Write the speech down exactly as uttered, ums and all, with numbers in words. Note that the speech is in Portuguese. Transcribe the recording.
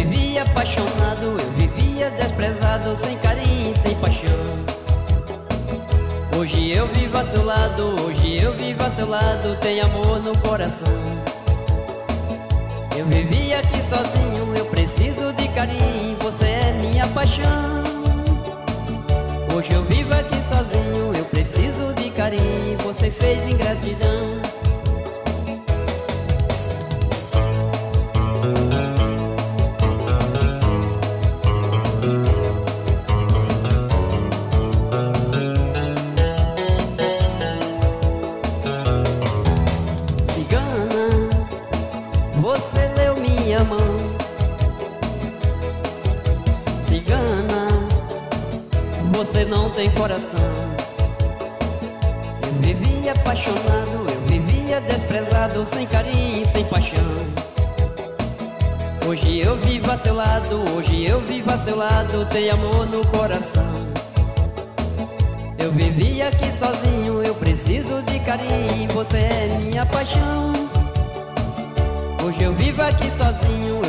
vivia apaixonado, eu vivia desprezado, sem carinho, sem paixão. Hoje eu vivo a seu lado, hoje eu vivo a seu lado, tenho amor no coração. Eu vivi aqui sozinho, eu preciso de carinho, você é minha paixão. Hoje eu vivo aqui sozinho, eu preciso de carinho, você fez ingratidão. Você leu minha mão, cigana, você não tem coração. Eu vivia apaixonado, eu vivia desprezado, sem carinho, sem paixão. Hoje eu vivo a seu lado, hoje eu vivo a seu lado, tenho amor no coração. Eu vivi aqui sozinho, eu preciso de carinho, você é minha paixão. Hoje eu vivo aqui sozinho,